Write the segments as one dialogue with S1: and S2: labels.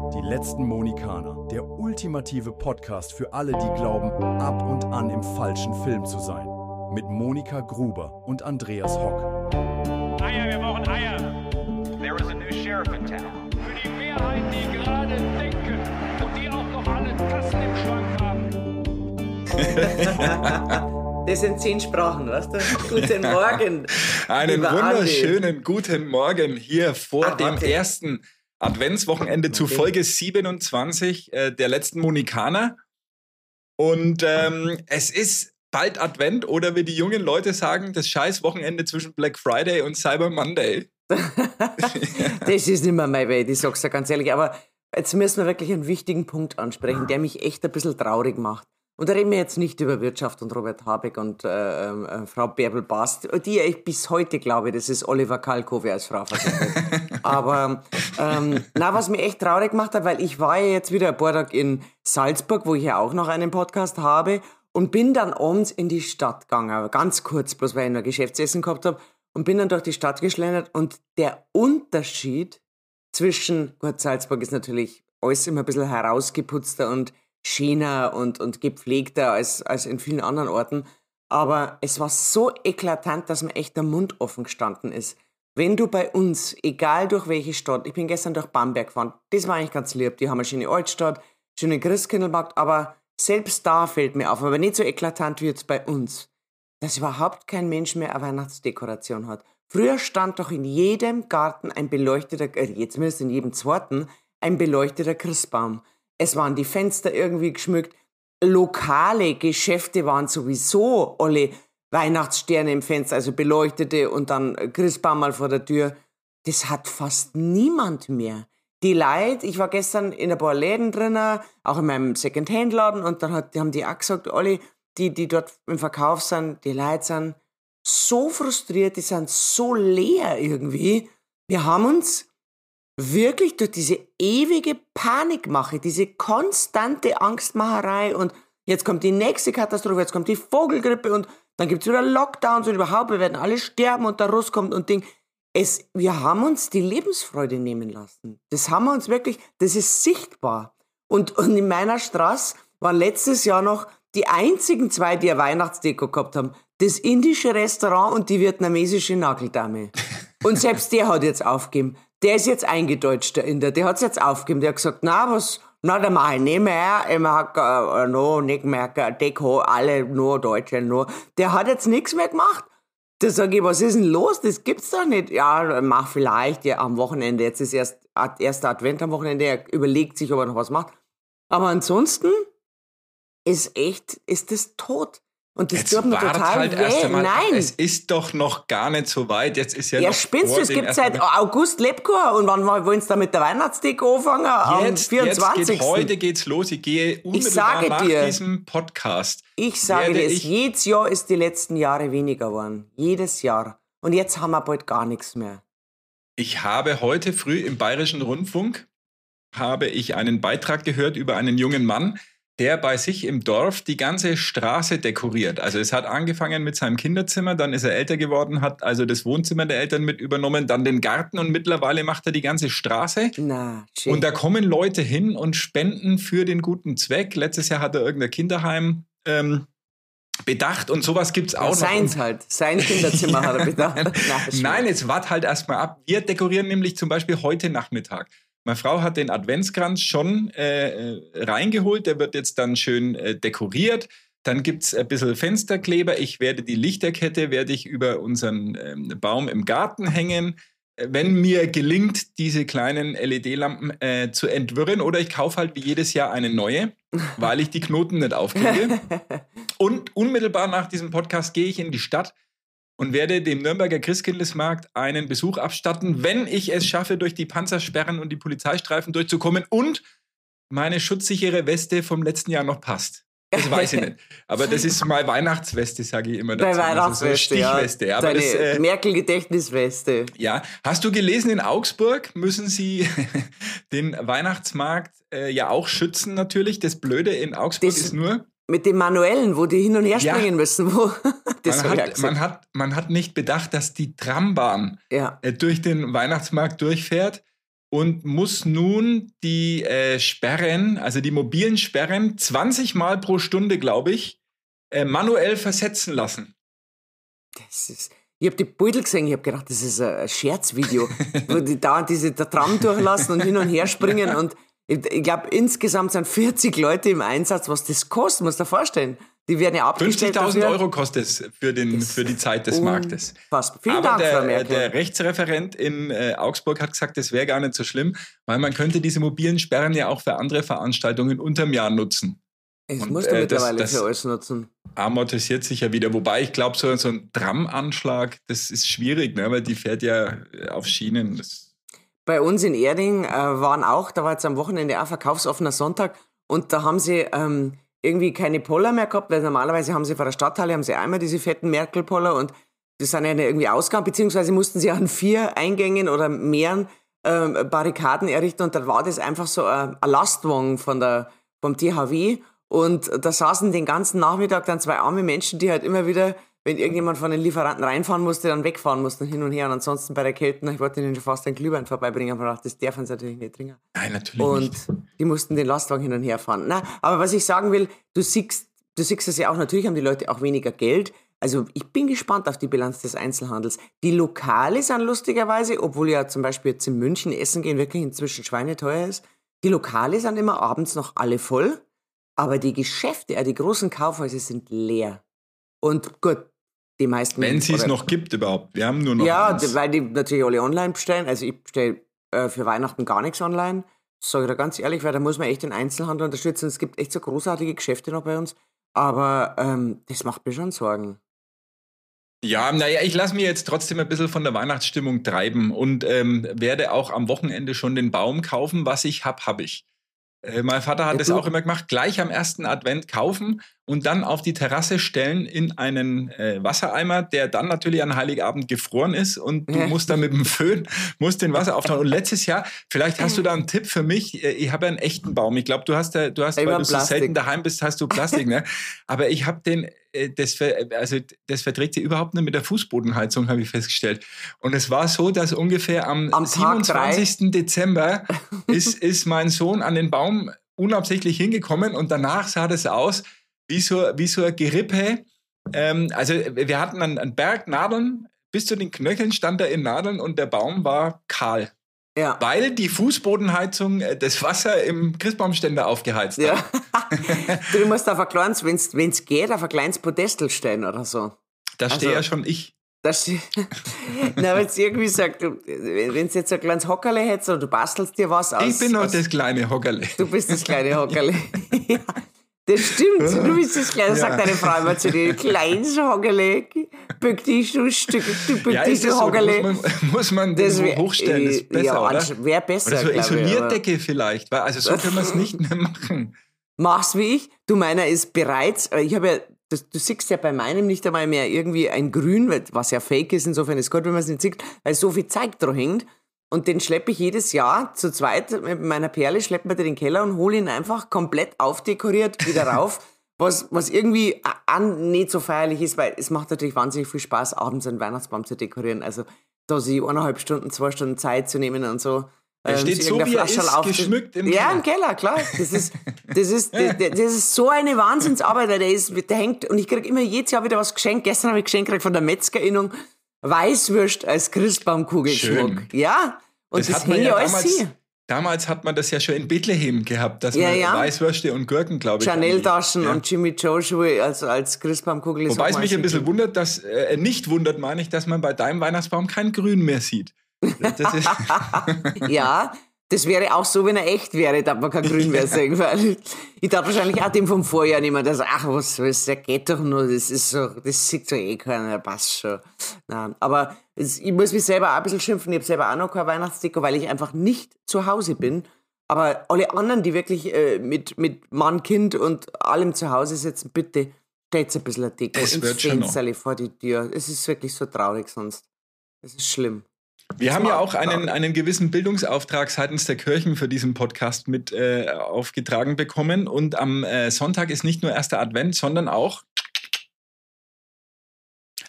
S1: Die letzten Mohikaner, der ultimative Podcast für alle, die glauben, ab und an im falschen Film zu sein. Mit Monika Gruber und Andreas Hock.
S2: Eier, wir brauchen Eier.
S3: There is a new sheriff in town.
S2: Für die Mehrheit, die gerade denken und die auch noch alle Tassen im Schrank haben.
S4: Das sind 10 Sprachen, weißt du? Guten Morgen.
S5: Einen
S4: lieber
S5: wunderschönen
S4: Andi.
S5: guten Morgen hier vor dem
S4: warte.
S5: ersten Adventswochenende zu Folge 27 der letzten Mohikaner. Und es ist bald Advent oder wie die jungen Leute sagen, das scheiß Wochenende zwischen Black Friday und Cyber Monday.
S4: Das ist nicht mehr meine Welt, ich sag's dir ganz ehrlich. Aber jetzt müssen wir wirklich einen wichtigen Punkt ansprechen, der mich echt ein bisschen traurig macht. Und da reden wir jetzt nicht über Wirtschaft und Robert Habeck und Frau Bärbel-Bast, die ich bis heute glaube, das ist Oliver Kalkofe als Frau versendet. Aber was mich echt traurig gemacht hat, weil ich war ja jetzt wieder ein paar Tage in Salzburg, wo ich ja auch noch einen Podcast habe, und bin dann abends in die Stadt gegangen, ganz kurz, bloß weil ich noch Geschäftsessen gehabt habe, und bin dann durch die Stadt geschlendert, und der Unterschied zwischen, gut, Salzburg ist natürlich alles immer ein bisschen herausgeputzter und schöner und gepflegter als in vielen anderen Orten. Aber es war so eklatant, dass mir echt der Mund offen gestanden ist. Wenn du bei uns, egal durch welche Stadt, ich bin gestern durch Bamberg gefahren, das war eigentlich ganz lieb, die haben eine schöne Altstadt, schönen Christkindlmarkt, aber selbst da fällt mir auf, aber nicht so eklatant wie jetzt bei uns, dass überhaupt kein Mensch mehr eine Weihnachtsdekoration hat. Früher stand doch in jedem Garten ein beleuchteter, jetzt zumindest in jedem zweiten, ein beleuchteter Christbaum. Es waren die Fenster irgendwie geschmückt. Lokale Geschäfte waren sowieso alle Weihnachtssterne im Fenster, also beleuchtete, und dann Christbaum mal vor der Tür. Das hat fast niemand mehr. Die Leute, ich war gestern in ein paar Läden drin, auch in meinem Second-Hand-Laden, und dann haben die auch gesagt, alle, die dort im Verkauf sind, die Leute sind so frustriert, die sind so leer irgendwie. Wir haben uns wirklich durch diese ewige Panikmache, diese konstante Angstmacherei, und jetzt kommt die nächste Katastrophe, jetzt kommt die Vogelgrippe und dann gibt's wieder Lockdowns und überhaupt, wir werden alle sterben und der Russ kommt und Ding. Wir haben uns die Lebensfreude nehmen lassen. Das haben wir uns wirklich, das ist sichtbar. Und in meiner Straße waren letztes Jahr noch die einzigen 2, die eine Weihnachtsdeko gehabt haben. Das indische Restaurant und die vietnamesische Nageldame. Und selbst der hat jetzt aufgegeben. Der ist jetzt eingedeutscht, der Inder. Der hat's jetzt aufgegeben. Der hat gesagt, der mach ich nicht mehr. Ich mag nicht mehr Deko, alle nur Deutsche, nur. Der hat jetzt nichts mehr gemacht. Da sag ich, was ist denn los? Das gibt's doch nicht. Ja, mach vielleicht am Wochenende. Jetzt ist erster Advent am Wochenende. Er überlegt sich, ob er noch was macht. Aber ansonsten ist das tot. Und das tut mir total weh. Nein.
S5: Es ist doch noch gar nicht so weit. Jetzt ist ja
S4: spinnst du, es gibt seit August Lebkuchen. Und wann wollen sie da mit der Weihnachtsdeko anfangen? Am 24.
S5: Heute geht's los. Ich gehe unmittelbar nach diesem Podcast.
S4: Ich sage dir, jedes Jahr ist die letzten Jahre weniger geworden. Jedes Jahr. Und jetzt haben wir bald gar nichts mehr.
S5: Ich habe heute früh im Bayerischen Rundfunk einen Beitrag gehört über einen jungen Mann, der bei sich im Dorf die ganze Straße dekoriert. Also es hat angefangen mit seinem Kinderzimmer, dann ist er älter geworden, hat also das Wohnzimmer der Eltern mit übernommen, dann den Garten, und mittlerweile macht er die ganze Straße.
S4: Schön.
S5: Und da kommen Leute hin und spenden für den guten Zweck. Letztes Jahr hat er irgendein Kinderheim bedacht, und sowas gibt's auch noch.
S4: Sein Kinderzimmer hat er bedacht.
S5: Nein, jetzt wart halt erstmal ab. Wir dekorieren nämlich zum Beispiel heute Nachmittag. Meine Frau hat den Adventskranz schon reingeholt, der wird jetzt dann schön dekoriert. Dann gibt's ein bisschen Fensterkleber. Ich werde die Lichterkette über unseren Baum im Garten hängen. Wenn mir gelingt, diese kleinen LED-Lampen zu entwirren, oder ich kaufe halt wie jedes Jahr eine neue, weil ich die Knoten nicht aufkriege. Und unmittelbar nach diesem Podcast gehe ich in die Stadt und werde dem Nürnberger Christkindlesmarkt einen Besuch abstatten, wenn ich es schaffe, durch die Panzersperren und die Polizeistreifen durchzukommen und meine schutzsichere Weste vom letzten Jahr noch passt. Das weiß ich nicht. Aber das ist meine Weihnachtsweste, sage ich immer dazu.
S4: Deine Weihnachtsweste,
S5: also Stichweste.
S4: Ja.
S5: Aber
S4: deine Merkel-Gedächtnisweste.
S5: Ja. Hast du gelesen, in Augsburg müssen sie den Weihnachtsmarkt ja auch schützen natürlich. Das Blöde in Augsburg ist nur...
S4: Mit den Manuellen, wo die hin und her springen müssen.
S5: Man hat nicht bedacht, dass die Trambahn durch den Weihnachtsmarkt durchfährt. und muss nun die Sperren, also die mobilen Sperren, 20 Mal pro Stunde, glaube ich, manuell versetzen lassen.
S4: Ich habe die Beutel gesehen, ich habe gedacht, das ist ein Scherzvideo, wo die dauernd der Tram durchlassen und hin und her springen und ich glaube, insgesamt sind 40 Leute im Einsatz, was das kostet, musst du dir vorstellen. Die werden ja abgestellt.
S5: 50.000 Euro kostet es für die Zeit des Marktes.
S4: Fast. Vielen Dank, Frau Merkel.
S5: Der Rechtsreferent in Augsburg hat gesagt, das wäre gar nicht so schlimm, weil man könnte diese mobilen Sperren ja auch für andere Veranstaltungen unterm Jahr nutzen.
S4: Das musst du mittlerweile für alles nutzen.
S5: Amortisiert sich ja wieder. Wobei ich glaube, so ein Tram-Anschlag, das ist schwierig, ne? Weil die fährt ja auf Schienen.
S4: Bei uns in Erding da war jetzt am Wochenende auch verkaufsoffener Sonntag und da haben sie irgendwie keine Poller mehr gehabt, weil normalerweise haben sie vor der Stadthalle einmal diese fetten Merkel-Poller und die sind ja irgendwie ausgegangen, beziehungsweise mussten sie an 4 Eingängen oder mehreren Barrikaden errichten und dann war das einfach so ein Lastwagen vom THW und da saßen den ganzen Nachmittag dann 2 arme Menschen, die halt immer wieder, wenn irgendjemand von den Lieferanten reinfahren musste, dann wegfahren mussten hin und her und ansonsten bei der Kälte, ich wollte ihnen schon fast einen Glühwein vorbeibringen, aber ich dachte, das dürfen sie natürlich nicht trinken.
S5: Nein, natürlich nicht.
S4: Und die mussten den Lastwagen hin und her fahren. Na, aber was ich sagen will, du siehst das ja auch, natürlich haben die Leute auch weniger Geld. Also ich bin gespannt auf die Bilanz des Einzelhandels. Die Lokale sind lustigerweise, obwohl ja zum Beispiel jetzt in München essen gehen wirklich inzwischen schweineteuer ist, die Lokale sind immer abends noch alle voll, aber die Geschäfte, die großen Kaufhäuser sind leer. Und gut, die meisten...
S5: Wenn sie es noch gibt überhaupt. Wir haben nur noch
S4: eins. Weil die natürlich alle online bestellen. Also ich bestelle für Weihnachten gar nichts online. Das sage ich da ganz ehrlich, weil da muss man echt den Einzelhandel unterstützen. Es gibt echt so großartige Geschäfte noch bei uns. Aber das macht mir schon Sorgen.
S5: Ja, naja, ich lasse mich jetzt trotzdem ein bisschen von der Weihnachtsstimmung treiben und werde auch am Wochenende schon den Baum kaufen. Was ich habe ich. Mein Vater hat das auch immer gemacht, gleich am ersten Advent kaufen und dann auf die Terrasse stellen in einen Wassereimer, der dann natürlich an Heiligabend gefroren ist und du musst dann mit dem Föhn, den Wasser auftauen. Und letztes Jahr, vielleicht hast du da einen Tipp für mich, ich habe einen echten Baum. Ich glaube, du hast, weil du so selten daheim bist, hast du Plastik, ne? Aber ich habe das verträgt sich überhaupt nicht mit der Fußbodenheizung, habe ich festgestellt. Und es war so, dass ungefähr am 27. Dezember ist mein Sohn an den Baum unabsichtlich hingekommen und danach sah das aus wie so ein Gerippe. Also wir hatten einen Berg Nadeln, bis zu den Knöcheln stand er in Nadeln und der Baum war kahl. Ja. Weil die Fußbodenheizung das Wasser im Christbaumständer aufgeheizt hat. Ja.
S4: Du musst auf ein kleines, wenn es geht, auf ein kleines Podestel stellen oder so.
S5: Da stehe ja schon ich.
S4: Na, wenn es irgendwie sagt, wenn es jetzt ein kleines Hockerle hättest oder du bastelst dir was aus.
S5: Ich bin noch das kleine Hockerle.
S4: Du bist das kleine Hockerle. Ja. Das stimmt, du bist das Kleine, sagt deine Frau immer zu dir, kleines Hockerle, bück dich, du Stück, du bück dich, du Hockerle.
S5: Muss man das hochstellen, das ist besser, ja, oder?
S4: Wäre besser,
S5: oder so eine Isolierdecke vielleicht, also so können wir es nicht mehr machen.
S4: Mach's wie ich, du, meiner ist bereits, ich habe ja, du siehst ja bei meinem nicht einmal mehr irgendwie ein Grün, was ja fake ist, insofern ist gut, wenn man es nicht sieht, weil so viel Zeug dran hängt. Und den schleppe ich jedes Jahr zu zweit mit meiner Perle, schleppen wir den Keller und hole ihn einfach komplett aufdekoriert wieder rauf, was irgendwie nicht so feierlich ist, weil es macht natürlich wahnsinnig viel Spaß, abends einen Weihnachtsbaum zu dekorieren. Also da sich 1,5 Stunden, 2 Stunden Zeit zu nehmen und so.
S5: Er steht so, wie er ist, geschmückt im Keller.
S4: Ja, im Keller, klar. Das ist so eine Wahnsinnsarbeit, weil der hängt, und ich kriege immer jedes Jahr wieder was geschenkt. Gestern habe ich geschenkt gekriegt von der Metzgerinnung. Weißwürst als Christbaumkugelschmuck. Ja, und das hänge ich alles hier.
S5: Damals hat man das ja schon in Bethlehem gehabt, dass man Weißwürste und Gurken, glaube ich.
S4: Chanel-Taschen und Jimmy Joe-Schuhe als Christbaumkugel.
S5: Wobei es mich ein bisschen wundert, meine ich, dass man bei deinem Weihnachtsbaum kein Grün mehr sieht. Das ist
S4: ja, das wäre auch so, wenn er echt wäre, dass man kein Grün mehr sehen, weil ich dachte wahrscheinlich auch dem vom Vorjahr nicht mehr, dass, der geht doch nur, das sieht so keiner, passt schon. Nein, aber ich muss mich selber auch ein bisschen schimpfen, ich habe selber auch noch keine Weihnachtsdeko, weil ich einfach nicht zu Hause bin. Aber alle anderen, die wirklich mit Mann, Kind und allem zu Hause sitzen, bitte stellt ein bisschen eine Deko ins Fensterle vor die Tür. Es ist wirklich so traurig sonst. Es ist schlimm.
S5: Wir haben ja auch einen gewissen Bildungsauftrag seitens der Kirchen für diesen Podcast mit aufgetragen bekommen. Und am Sonntag ist nicht nur erster Advent, sondern auch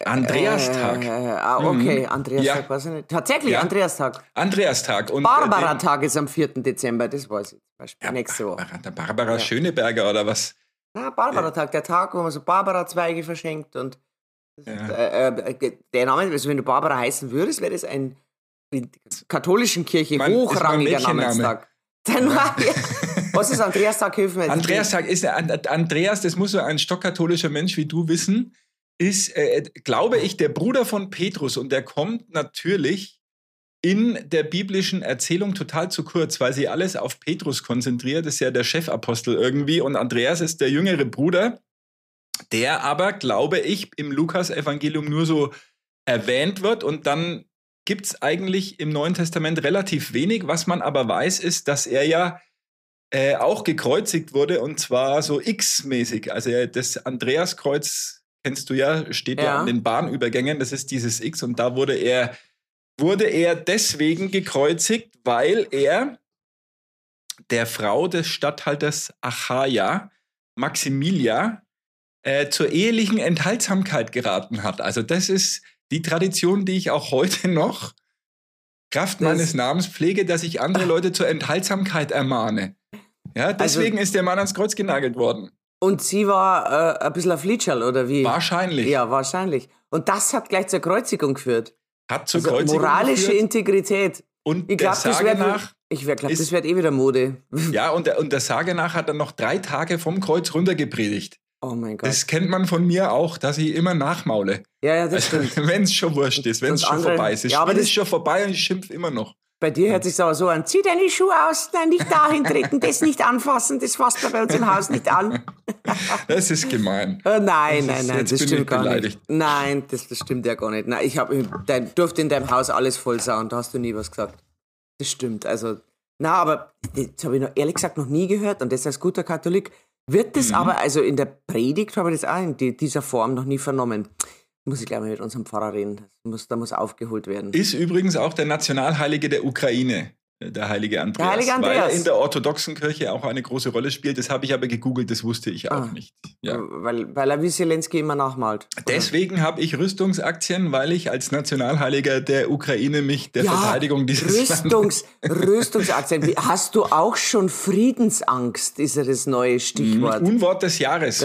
S5: Andreastag.
S4: Okay, Andreastag,
S5: Ja.
S4: weiß ich nicht. Tatsächlich,
S5: Ja.
S4: Andreastag.
S5: Andreastag. Und,
S4: Barbara-Tag ist am 4. Dezember, das weiß ich zum Beispiel.
S5: ja,
S4: Nächste Woche.
S5: Der Barbara Schöneberger oder was?
S4: Ja, Barbara-Tag, der Tag, wo man so Barbara-Zweige verschenkt und
S5: Ja.
S4: der Name, also wenn du Barbara heißen würdest, wäre das ein in der katholischen Kirche
S5: Mein-
S4: hochrangiger
S5: ist mein Mädchenname.
S4: Namenstag. Was ist Andreastag? Hilf mir jetzt.
S5: Andreastag ist Andreas, das muss so ein stockkatholischer Mensch wie du wissen, ist, glaube ich, der Bruder von Petrus und der kommt natürlich in der biblischen Erzählung total zu kurz, weil sie alles auf Petrus konzentriert, das ist ja der Chefapostel irgendwie und Andreas ist der jüngere Bruder, der aber, glaube ich, im Lukas-Evangelium nur so erwähnt wird und dann gibt es eigentlich im Neuen Testament relativ wenig. Was man aber weiß, ist, dass er ja auch gekreuzigt wurde und zwar so X-mäßig. Also das Andreaskreuz, kennst du ja, steht ja
S4: Ja.
S5: an den Bahnübergängen, das ist dieses X und da wurde er deswegen gekreuzigt, weil er der Frau des Statthalters Achaia, Maximilia, zur ehelichen Enthaltsamkeit geraten hat. Also das ist die Tradition, die ich auch heute noch Kraft meines Namens pflege, dass ich andere Leute zur Enthaltsamkeit ermahne. Ja, deswegen ist der Mann ans Kreuz genagelt worden.
S4: Und sie war ein bisschen ein Flitscherl, oder wie?
S5: Wahrscheinlich.
S4: Ja, wahrscheinlich. Und das hat gleich zur Kreuzigung geführt.
S5: Hat zur
S4: Also
S5: Kreuzigung
S4: moralische
S5: geführt.
S4: Integrität.
S5: Und
S4: Ich
S5: der
S4: glaube, das
S5: Sage
S4: wird
S5: nach,
S4: das wird eh wieder Mode.
S5: ja, und der Sage nach hat er noch 3 Tage vom Kreuz runtergepredigt.
S4: Oh mein Gott.
S5: Das kennt man von mir auch, dass ich immer nachmaule.
S4: Ja, das stimmt.
S5: Wenn es schon wurscht ist, wenn es
S4: Und
S5: schon
S4: andere-
S5: vorbei ist. Das
S4: Ja, aber
S5: Spiel
S4: das-
S5: ist schon vorbei und ich schimpfe immer noch.
S4: Bei dir hört sich aber so an, zieh deine Schuhe aus, nein, nicht dahin treten, das nicht anfassen, das fasst man bei uns im Haus nicht an.
S5: Das ist gemein.
S4: Nein,
S5: Das ist-
S4: nein,
S5: jetzt
S4: das
S5: bin
S4: stimmt
S5: ich
S4: gar
S5: beleidigt.
S4: nicht. Nein, das stimmt ja gar nicht. Nein, ich durfte in deinem Haus alles voll sauen, da hast du nie was gesagt. Das stimmt, also, na, aber das habe ich noch, ehrlich gesagt noch nie gehört und das als guter Katholik wird das aber, also in der Predigt habe ich das auch in dieser Form noch nie vernommen. Muss ich gleich mal mit unserem Pfarrer reden, da muss aufgeholt werden.
S5: Ist übrigens auch der Nationalheilige der Ukraine, der heilige Andreas.
S4: Der heilige
S5: Weil er
S4: Andreas.
S5: in der orthodoxen Kirche auch eine große Rolle spielt. Das habe ich aber gegoogelt, das wusste ich auch nicht. Ja.
S4: Weil er wie Zelensky immer nachmalt. oder?
S5: Deswegen habe ich Rüstungsaktien, weil ich als Nationalheiliger der Ukraine mich der Verteidigung dieses Landes...
S4: Rüstungsaktien. Hast du auch schon Friedensangst, ist ja das neue Stichwort.
S5: Unwort des Jahres.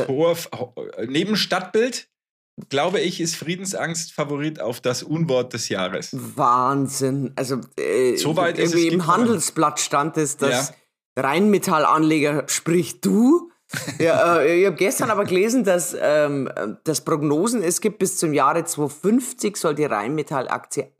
S5: Neben Stadtbild, glaube ich, ist Friedensangst Favorit auf das Unwort des Jahres.
S4: Wahnsinn. Also
S5: So weit ist
S4: irgendwie
S5: es
S4: im
S5: gekommen.
S4: Handelsblatt stand es, dass Rheinmetallanleger, sprich du. Ja, ich habe gestern aber gelesen, dass Prognosen es gibt, bis zum Jahre 2050 soll die Rheinmetall-Aktie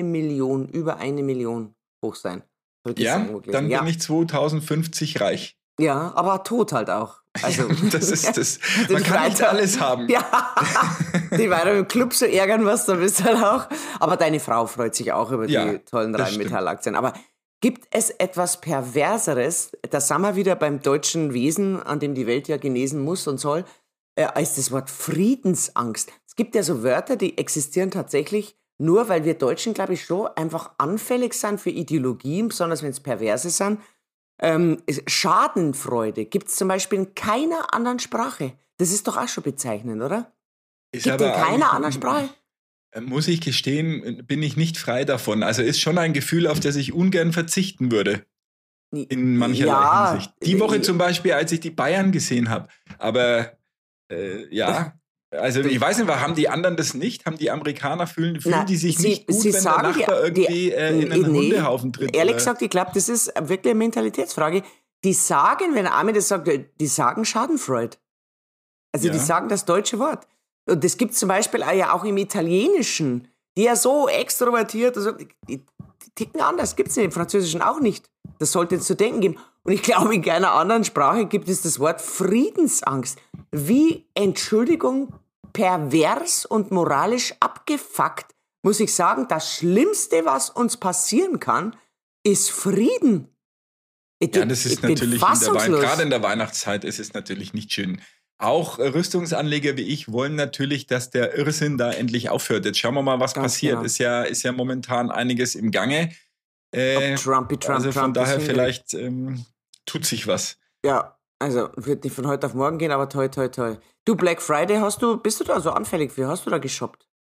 S4: über 1 Million hoch sein. Hab ich
S5: Ja,
S4: gestern irgendwo gelesen.
S5: dann bin ich 2050 reich.
S4: Ja, aber tot halt auch. Also,
S5: Das ist das.
S4: Den
S5: Man kann nicht
S4: Freitag-
S5: alles haben.
S4: Ja, die weiter im Club so ärgern, was da bist halt auch. Aber deine Frau freut sich auch über
S5: Ja,
S4: die tollen
S5: das
S4: Rheinmetall-Aktien. Aber gibt es etwas Perverseres, da sind wir wieder beim deutschen Wesen, an dem die Welt ja genesen muss und soll, als das Wort Friedensangst. Es gibt ja so Wörter, die existieren tatsächlich nur, weil wir Deutschen, glaube ich, schon einfach anfällig sind für Ideologien, besonders wenn es perverse sind. Schadenfreude gibt es zum Beispiel in keiner anderen Sprache. Das ist doch auch schon bezeichnend, oder?
S5: Ist
S4: Gibt in
S5: aber
S4: keiner
S5: eigentlich-
S4: anderen Sprache.
S5: Muss ich gestehen, bin ich nicht frei davon. Also ist schon ein Gefühl, auf das ich ungern verzichten würde. In mancherlei Hinsicht. Die Woche zum Beispiel, als ich die Bayern gesehen habe. Aber ja, also ich weiß nicht, haben die anderen das nicht? Haben die Amerikaner, fühlen
S4: Na,
S5: die sich
S4: sie-
S5: nicht gut,
S4: sie
S5: wenn
S4: sagen,
S5: der Nachbar
S4: die-
S5: irgendwie in einen
S4: nee,
S5: Hundehaufen tritt?
S4: Ehrlich
S5: oder?
S4: gesagt, ich glaube, das ist wirklich eine Mentalitätsfrage. Die sagen, wenn Armin das sagt, die sagen Schadenfreude. Also die
S5: Ja.
S4: sagen das deutsche Wort. Und das gibt es zum Beispiel auch im Italienischen, die ja so extrovertiert, also die ticken anders, gibt es im Französischen auch nicht. Das sollte es zu denken geben. Und ich glaube, in keiner anderen Sprache gibt es das Wort Friedensangst. Wie, Entschuldigung, pervers und moralisch abgefuckt, muss ich sagen, das Schlimmste, was uns passieren kann, ist Frieden.
S5: Ja, das ist
S4: Ich bin
S5: natürlich
S4: fassungslos.
S5: gerade in der Weihnachtszeit ist es natürlich nicht schön. Auch Rüstungsanleger wie ich wollen natürlich, dass der Irrsinn da endlich aufhört. Jetzt schauen wir mal, was
S4: Ganz
S5: passiert.
S4: genau.
S5: Ist ja momentan einiges im Gange.
S4: Trump,
S5: also von
S4: Trump
S5: daher
S4: ist
S5: vielleicht tut sich was.
S4: Ja, also wird nicht von heute auf morgen gehen, aber toi, toi, toi. Du, Black Friday bist du da so anfällig für? Hast du da geshoppt?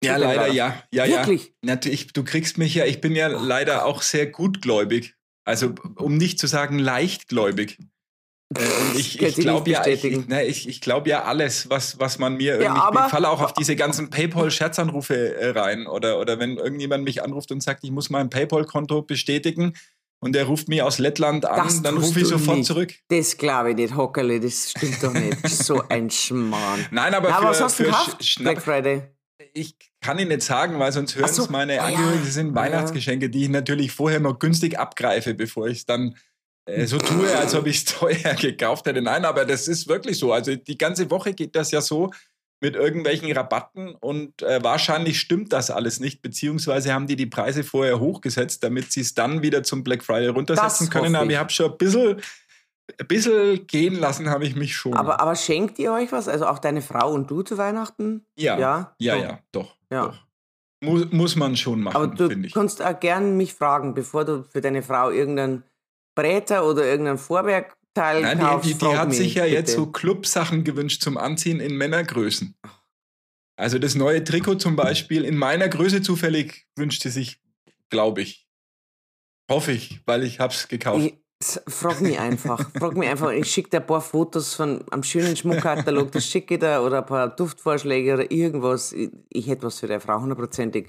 S5: Ja, leider ja.
S4: Wirklich?
S5: Natürlich, du kriegst mich ja, ich bin ja leider auch sehr gutgläubig. Also, um nicht zu sagen leichtgläubig. Und ich glaube ja, ich glaube ja alles, was man mir irgendwie, ich falle auch auf diese ganzen PayPal-Scherzanrufe rein oder wenn irgendjemand mich anruft und sagt, ich muss mein PayPal-Konto bestätigen und der ruft mich aus Lettland an, dann rufe ich sofort
S4: nicht.
S5: Zurück.
S4: Das glaube ich nicht, Hockerle, das stimmt doch nicht. So ein Schmarrn.
S5: Nein, aber
S4: was hast du gekauft, Black Friday?
S5: Ich kann Ihnen nicht sagen, weil sonst hören es meine Angehörigen, das sind Weihnachtsgeschenke, die ich natürlich vorher noch günstig abgreife, bevor ich es dann so tue, als ob ich es teuer gekauft hätte. Nein, aber das ist wirklich so. Also die ganze Woche geht das ja so mit irgendwelchen Rabatten und wahrscheinlich stimmt das alles nicht, beziehungsweise haben die Preise vorher hochgesetzt, damit sie es dann wieder zum Black Friday runtersetzen können. Aber ich habe schon ein bisschen gehen lassen, habe ich mich schon.
S4: Aber schenkt ihr euch was? Also auch deine Frau und du zu Weihnachten?
S5: Ja, doch. Muss man schon machen,
S4: aber du kannst auch gern mich fragen, bevor du für deine Frau irgendeinen Bretter oder irgendein Vorwerkteil kaufst.
S5: Die hat sich ja jetzt so Clubsachen gewünscht zum Anziehen in Männergrößen. Also das neue Trikot zum Beispiel in meiner Größe zufällig wünscht sie sich, glaube ich. Hoffe ich, weil ich hab's gekauft.
S4: Frag mich einfach. Ich schicke dir ein paar Fotos von einem schönen Schmuckkatalog, das schicke ich dir, oder ein paar Duftvorschläge oder irgendwas. Ich hätte was für deine Frau, 100%.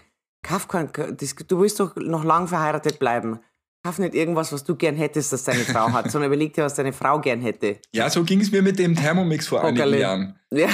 S4: Du willst doch noch lang verheiratet bleiben. Kauf nicht irgendwas, was du gern hättest, das deine Frau hat, sondern überleg dir, was deine Frau gern hätte. Ja,
S5: so ging es mir mit dem Thermomix vor einigen Jahren. Ja.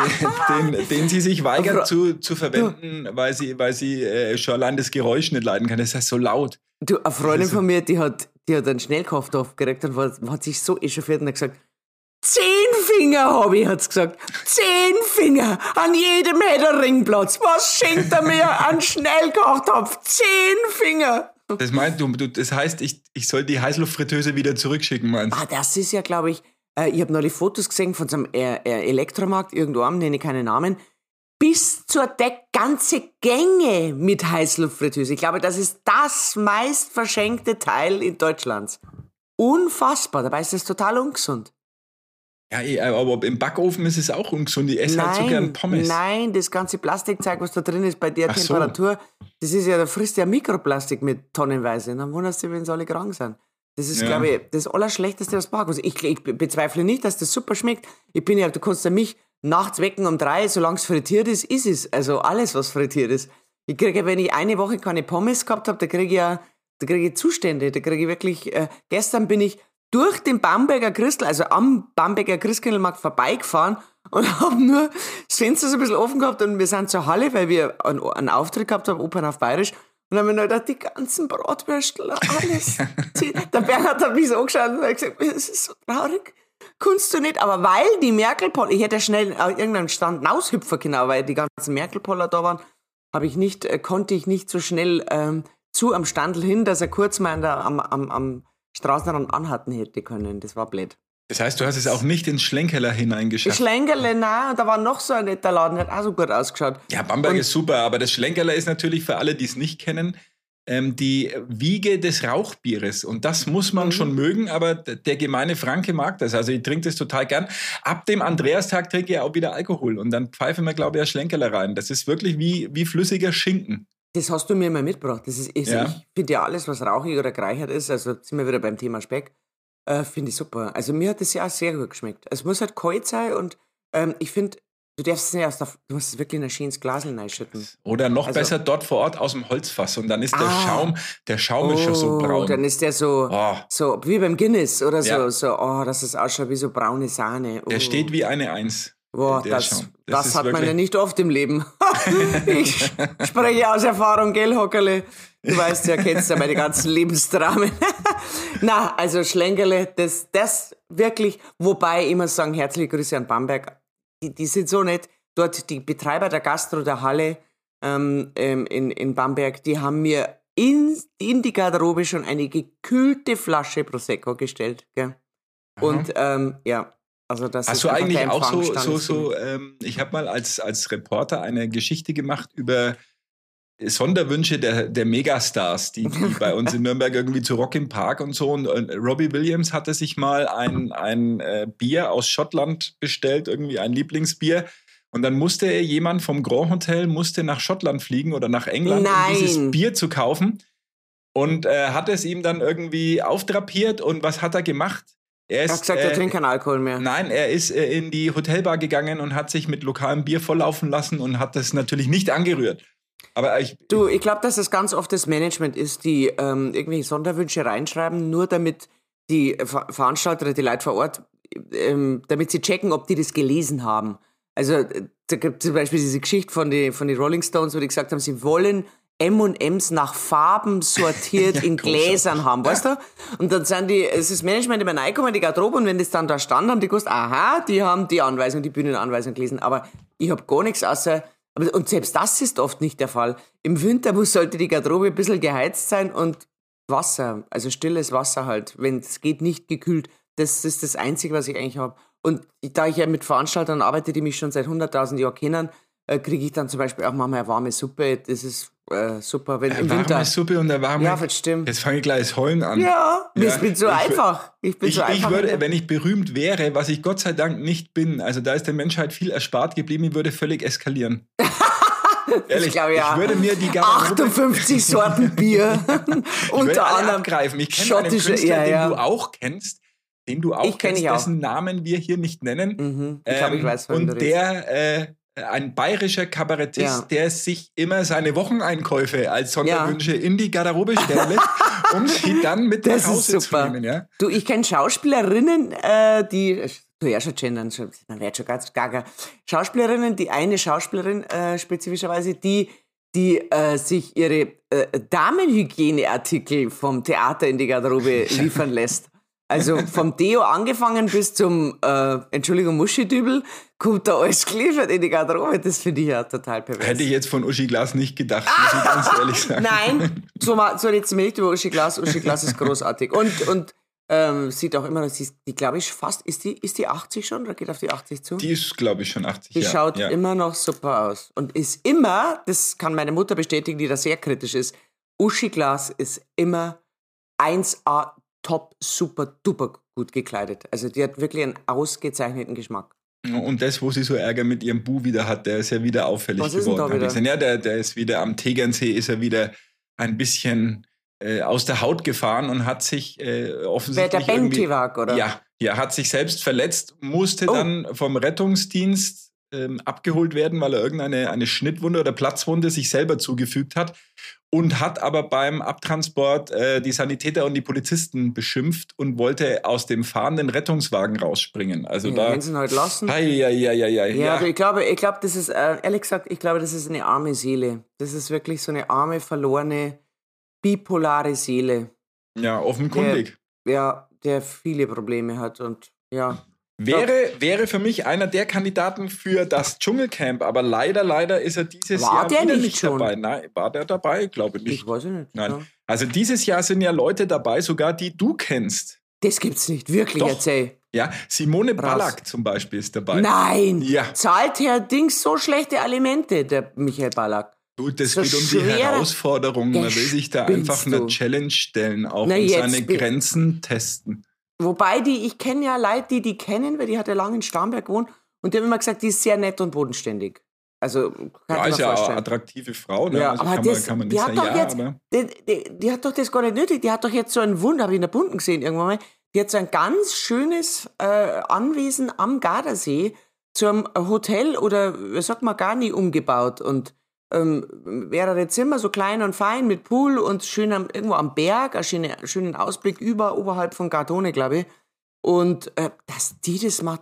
S5: Den sie sich weigert zu verwenden, weil sie schon allein das Geräusch nicht leiden kann. Das heißt so laut.
S4: Du, eine Freundin von mir, die hat einen Schnellkochtopf gekriegt und hat sich so echauffiert und hat gesagt, 10 Finger habe ich, hat sie gesagt. 10 Finger, an jedem hätte er Ringplatz. Was schenkt er mir an Schnellkochtopf? 10 Finger.
S5: Das meinst du, das heißt, ich soll die Heißluftfritteuse wieder zurückschicken, meinst du?
S4: Das ist ja, glaube ich habe neulich Fotos gesehen von so einem Elektromarkt, irgendwo nenne ich keine Namen, bis zur ganze Gänge mit Heißluftfritteuse. Ich glaube, das ist das meist verschenkte Teil in Deutschland. Unfassbar, dabei ist das total ungesund.
S5: Ja, aber im Backofen ist es auch ungesund. Ich esse halt so gern Pommes.
S4: Nein, das ganze Plastikzeug, was da drin ist bei der Temperatur, das ist ja, da frisst ja Mikroplastik mit tonnenweise. Und dann wunderst du, wenn sie alle krank sind. Das ist, glaube ich, das Allerschlechteste, was Backofen ist. Ich bezweifle nicht, dass das super schmeckt. Du kannst ja mich nachts wecken um 3, solange es frittiert ist, ist es. Also alles, was frittiert ist. Ich kriege, wenn ich eine Woche keine Pommes gehabt habe, da kriege ich Zustände. Da kriege ich wirklich, gestern bin ich durch den Bamberger Christkindl, also am Bamberger Christkindlmarkt vorbeigefahren und haben nur das Fenster so ein bisschen offen gehabt und wir sind zur Halle, weil wir einen Auftritt gehabt haben, Opern auf Bayerisch, und dann haben wir noch gedacht, die ganzen Bratwürstel, alles. Der Bernhard hat mich so angeschaut und hat gesagt, das ist so traurig, kannst du nicht, aber weil die Merkel-Poller, ich hätte ja schnell irgendeinen Stand raushüpfen können, weil die ganzen Merkel-Poller da waren, konnte ich nicht so schnell am Standl hin, dass er kurz mal am Straßenrand anhalten hätte können. Das war blöd.
S5: Das heißt, du hast es auch nicht ins Schlenkerler hineingeschafft?
S4: Schlenkerle, nein. Da war noch so ein netter Laden, der hat auch so gut ausgeschaut.
S5: Ja, Bamberg ist super, aber das Schlenkerler ist natürlich für alle, die es nicht kennen, die Wiege des Rauchbieres. Und das muss man schon mögen, aber der gemeine Franke mag das. Also ich trinke das total gern. Ab dem Andreastag trinke ich auch wieder Alkohol. Und dann pfeifen wir, glaube ich, ein Schlenkerler rein. Das ist wirklich wie flüssiger Schinken. Das
S4: hast du mir mal mitgebracht. Ich finde ja alles, was rauchig oder gereichert ist, also sind wir wieder beim Thema Speck, finde ich super. Also mir hat das ja auch sehr gut geschmeckt. Es muss halt kalt sein und ich finde, du darfst es nicht du musst es wirklich in ein schönes Glas reinschütten.
S5: Oder noch besser dort vor Ort aus dem Holzfass und dann ist der Schaum ist schon so braun.
S4: Dann ist der so wie beim Guinness oder das ist auch schon wie so braune Sahne.
S5: Der steht wie eine Eins.
S4: Boah, das hat man ja nicht oft im Leben. Ich spreche aus Erfahrung, gell, Hockerle? Du weißt ja, kennst ja meine ganzen Lebensdramen. Na, also Schlenkerle, das wirklich, wobei ich muss sagen, herzliche Grüße an Bamberg. Die sind so nett. Dort, die Betreiber der Gastro der Halle in Bamberg, die haben mir in die Garderobe schon eine gekühlte Flasche Prosecco gestellt. Gell? Und also das
S5: hast
S4: ist
S5: du eigentlich auch so ich habe mal als Reporter eine Geschichte gemacht über Sonderwünsche der Megastars, die bei uns in Nürnberg irgendwie zu Rock im Park und so. Und Robbie Williams hatte sich mal ein Bier aus Schottland bestellt, irgendwie ein Lieblingsbier. Und dann musste jemand vom Grand Hotel nach Schottland fliegen oder nach England, um dieses Bier zu kaufen. Und hat es ihm dann irgendwie aufdrapiert. Und was hat er gemacht?
S4: Er hat gesagt, er trinkt keinen Alkohol mehr.
S5: Nein, er ist in die Hotelbar gegangen und hat sich mit lokalem Bier volllaufen lassen und hat das natürlich nicht angerührt. Aber ich
S4: glaube, dass das ganz oft das Management ist, die irgendwelche Sonderwünsche reinschreiben, nur damit die Veranstalter, die Leute vor Ort, damit sie checken, ob die das gelesen haben. Also da gibt es zum Beispiel diese Geschichte von den Rolling Stones, wo die gesagt haben, sie wollen M&M's nach Farben sortiert in Gläsern haben, weißt du? Und dann sind es ist das Management immer reingekommen, die Garderobe, und wenn das dann da stand, haben die gewusst, aha, die haben die Anweisung, die Bühnenanweisung gelesen, aber ich habe gar nichts außer, und selbst das ist oft nicht der Fall. Im Winter sollte die Garderobe ein bisschen geheizt sein und Wasser, also stilles Wasser halt, wenn es geht, nicht gekühlt. Das ist das Einzige, was ich eigentlich habe. Und da ich ja mit Veranstaltern arbeite, die mich schon seit 100.000 Jahren kennen, kriege ich dann zum Beispiel auch manchmal eine warme Suppe. Das ist super, wenn im Winter.
S5: Warme Suppe und eine warme...
S4: Ja, das stimmt.
S5: Jetzt fange ich gleich das Heulen an.
S4: Ja, ich bin so einfach. Ich
S5: würde, wenn ich berühmt wäre, was ich Gott sei Dank nicht bin, also da ist der Menschheit viel erspart geblieben, ich würde völlig eskalieren. Ehrlich, ich würde mir die
S4: 58 Sorten Bier unter anderem
S5: abgreifen. Ich kenne einen Künstler, den du auch kennst, dessen Namen wir hier nicht nennen.
S4: Ich glaube, ich weiß,
S5: und der ein bayerischer Kabarettist, der sich immer seine Wocheneinkäufe als Sonderwünsche in die Garderobe stellen lässt, um sie dann mit nach Hause zu nehmen. Ja?
S4: Du, ich kenne Schauspielerinnen, die... Du ja schon gendern, man wird schon ganz gaga. Schauspielerinnen, die eine Schauspielerin spezifischerweise, die sich ihre Damenhygieneartikel vom Theater in die Garderobe liefern lässt. Also vom Deo angefangen bis zum, Muschidübel, kommt da alles geliefert in die Garderobe. Das finde ich ja total pervers.
S5: Hätte ich jetzt von Uschi Glas nicht gedacht, muss ich ganz ehrlich sagen.
S4: Nein, so jetzt nicht über Uschi Glas. Uschi Glas ist großartig. Und sieht auch immer noch, die glaube ich fast, ist die 80 schon oder geht auf die 80 zu?
S5: Die ist, glaube ich, schon 80,
S4: Die schaut immer noch super aus. Und ist immer, das kann meine Mutter bestätigen, die da sehr kritisch ist, Uschi Glas ist immer 1A top, super, duper gut gekleidet. Also die hat wirklich einen ausgezeichneten Geschmack.
S5: Und das, wo sie so Ärger mit ihrem Bu wieder hat, der ist ja wieder auffällig geworden.
S4: Was ist denn da wieder?
S5: Ja, der ist wieder am Tegernsee, ist er wieder ein bisschen... aus der Haut gefahren und hat sich offensichtlich
S4: der Bentiwag, oder?
S5: Ja, hat sich selbst verletzt, musste dann vom Rettungsdienst abgeholt werden, weil er irgendeine Schnittwunde oder Platzwunde sich selber zugefügt hat und hat aber beim Abtransport die Sanitäter und die Polizisten beschimpft und wollte aus dem fahrenden Rettungswagen rausspringen. Also da...
S4: Wenn sie ihn halt lassen.
S5: Ja,
S4: aber ich glaube, das ist, ehrlich gesagt, das ist eine arme Seele. Das ist wirklich so eine arme, verlorene, bipolare Seele.
S5: Ja, offenkundig.
S4: Der viele Probleme hat und ja.
S5: Wäre für mich einer der Kandidaten für das Dschungelcamp, aber leider ist er dieses Jahr wieder nicht dabei. Nein, war der dabei? Glaube nicht.
S4: Ich weiß nicht.
S5: Nein.
S4: Ja.
S5: Also dieses Jahr sind ja Leute dabei, sogar die du kennst.
S4: Das gibt's nicht, wirklich,
S5: Doch.
S4: Erzähl.
S5: Ja, Simone Ballack zum Beispiel ist dabei.
S4: Nein!
S5: Ja.
S4: Zahlt Herr Dings so schlechte Alimente, der Michael Ballack.
S5: Du, das geht um die Herausforderung. Man will sich da einfach eine Challenge stellen, auch und seine Grenzen testen.
S4: Wobei ich kenne ja Leute, die kennen, weil die hat ja lange in Starnberg gewohnt und die haben immer gesagt, die ist sehr nett und bodenständig. Also, kann ich mir vorstellen.
S5: Eine attraktive Frau, ne?
S4: Ja,
S5: also
S4: aber
S5: kann man nicht sagen,
S4: die hat doch das gar nicht nötig. Die hat doch jetzt so ein Wunder, habe ich in der Bunten gesehen irgendwann mal, die hat so ein ganz schönes Anwesen am Gardasee zum Hotel oder, sagt man, gar nie umgebaut und mehrere Zimmer, so klein und fein mit Pool und schön irgendwo am Berg, schönen Ausblick oberhalb von Gardone, glaube ich. Und dass die das macht,